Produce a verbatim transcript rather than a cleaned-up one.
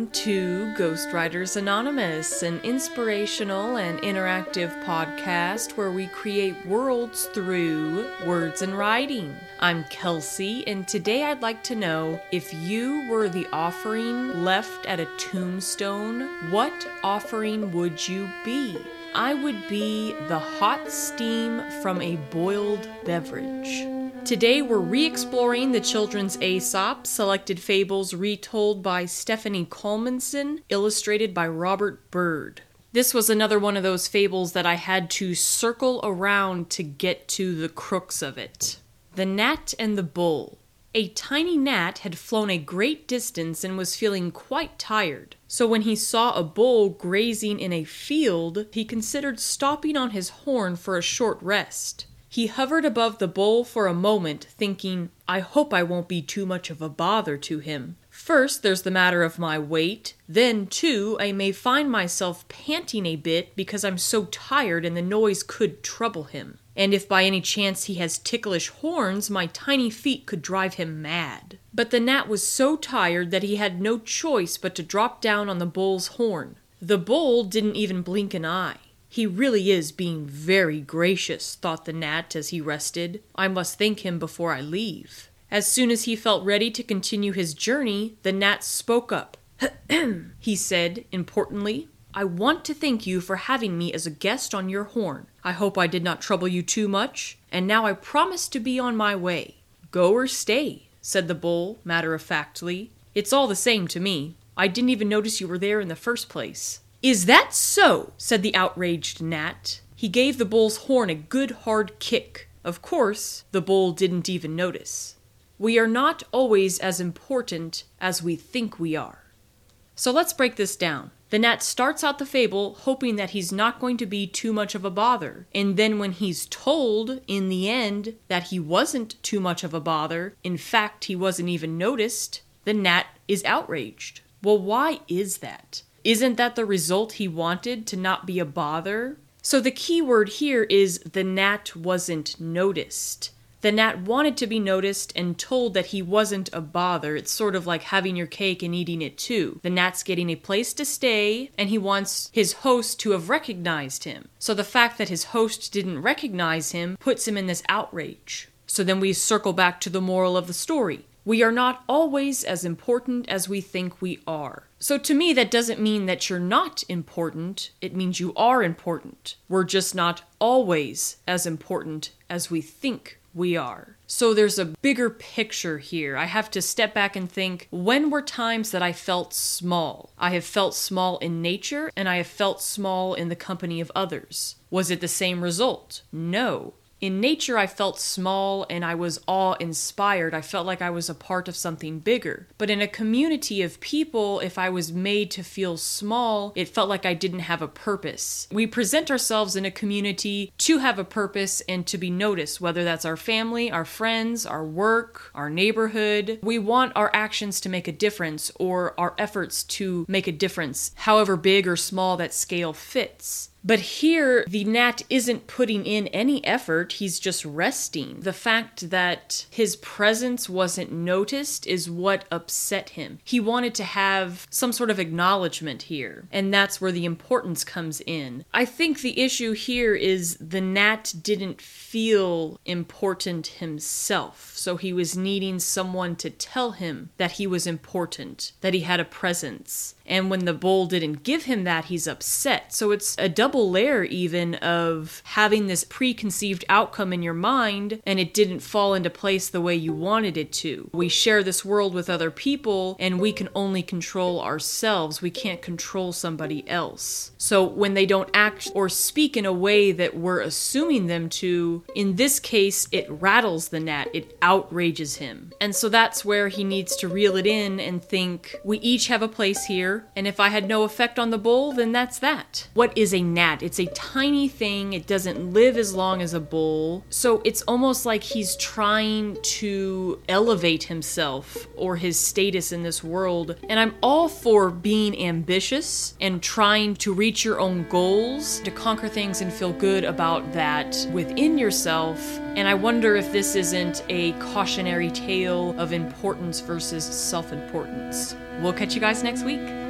Welcome to Ghostwriters Anonymous, an inspirational and interactive podcast where we create worlds through words and writing. I'm Kelsey, and today I'd like to know, if you were the offering left at a tombstone, what offering would you be? I would be the hot steam from a boiled beverage. Today we're re-exploring the children's Aesop, selected fables retold by Stephanie Colmanson, illustrated by Robert Bird. This was another one of those fables that I had to circle around to get to the crux of it. The Gnat and the Bull. A tiny gnat had flown a great distance and was feeling quite tired. So when he saw a bull grazing in a field, he considered stopping on his horn for a short rest. He hovered above the bull for a moment, thinking, I hope I won't be too much of a bother to him. First, there's the matter of my weight. Then, too, I may find myself panting a bit because I'm so tired and the noise could trouble him. And if by any chance he has ticklish horns, my tiny feet could drive him mad. But the gnat was so tired that he had no choice but to drop down on the bull's horn. The bull didn't even blink an eye. He really is being very gracious, thought the gnat as he rested. I must thank him before I leave. As soon as he felt ready to continue his journey, the gnat spoke up. Ahem, he said importantly. I want to thank you for having me as a guest on your horn. I hope I did not trouble you too much, and now I promise to be on my way. Go or stay, said the bull matter-of-factly. It's all the same to me. I didn't even notice you were there in the first place. Is that so? Said the outraged gnat. He gave the bull's horn a good hard kick. Of course, the bull didn't even notice. We are not always as important as we think we are. So let's break this down. The gnat starts out the fable hoping that he's not going to be too much of a bother. And then when he's told, in the end, that he wasn't too much of a bother, in fact, he wasn't even noticed, the gnat is outraged. Well, why is that? Isn't that the result he wanted, to not be a bother? So the key word here is the gnat wasn't noticed. The gnat wanted to be noticed and told that he wasn't a bother. It's sort of like having your cake and eating it too. The gnat's getting a place to stay, and he wants his host to have recognized him. So the fact that his host didn't recognize him puts him in this outrage. So then we circle back to the moral of the story. We are not always as important as we think we are. So to me, that doesn't mean that you're not important. It means you are important. We're just not always as important as we think we are. So there's a bigger picture here. I have to step back and think, when were times that I felt small? I have felt small in nature, and I have felt small in the company of others. Was it the same result? No. In nature, I felt small and I was awe-inspired. I felt like I was a part of something bigger. But in a community of people, if I was made to feel small, it felt like I didn't have a purpose. We present ourselves in a community to have a purpose and to be noticed, whether that's our family, our friends, our work, our neighborhood. We want our actions to make a difference, or our efforts to make a difference, however big or small that scale fits. But here, the gnat isn't putting in any effort, he's just resting. The fact that his presence wasn't noticed is what upset him. He wanted to have some sort of acknowledgement here, and that's where the importance comes in. I think the issue here is the gnat didn't feel important himself, so he was needing someone to tell him that he was important, that he had a presence. And when the bull didn't give him that, he's upset. So it's a double layer even of having this preconceived outcome in your mind and it didn't fall into place the way you wanted it to. We share this world with other people and we can only control ourselves. We can't control somebody else. So when they don't act or speak in a way that we're assuming them to, in this case, it rattles the gnat. It outrages him. And so that's where he needs to reel it in and think, we each have a place here. And if I had no effect on the bull, then that's that. What is a gnat? It's a tiny thing. It doesn't live as long as a bull. So it's almost like he's trying to elevate himself or his status in this world. And I'm all for being ambitious and trying to reach your own goals, to conquer things and feel good about that within yourself. And I wonder if this isn't a cautionary tale of importance versus self-importance. We'll catch you guys next week.